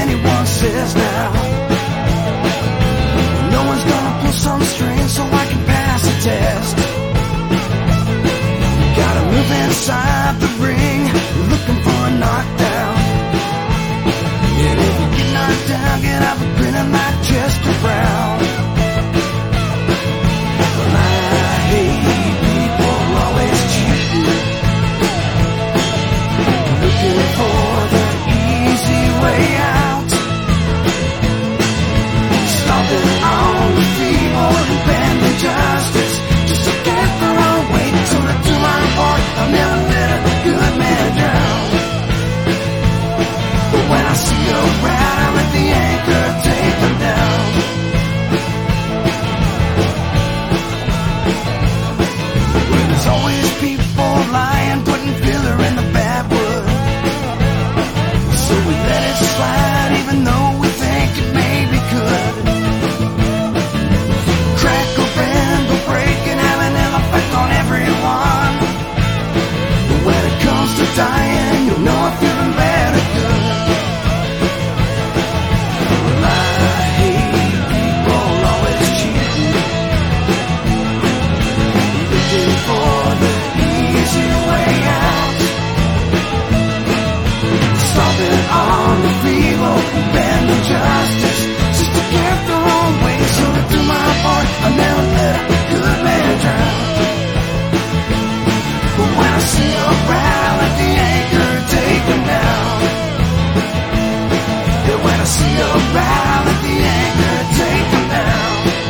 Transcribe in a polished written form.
anyone says now. No one's gonna pull some string so I can pass the test. Gotta move inside the ring, looking for a knockdown. And if you get knocked down, get up a grin on my chest around. Well, I hate people always cheating, looking for the easy way out, stomping on the feeble and bending justice just to get their own way. To do my part, I'll never let a good man down. But when I see a rat, I let the anchor take them down. Well, there's always people lying, putting filler in the bad wood. So we let it slide, even though we think it maybe could. Crack or bend or break and have an ill effect on everyone. But when it comes to dying, you'll know if you've been bad or good. Well, I hate people always cheating, looking for the easy way out, stomping on the feeble, bending justice just to get their own way. So to do my part, I'll never let a good man drown. But when I see a rat, I let the anchor take them down. Yeah, when I see a rat, I let the anchor take them down.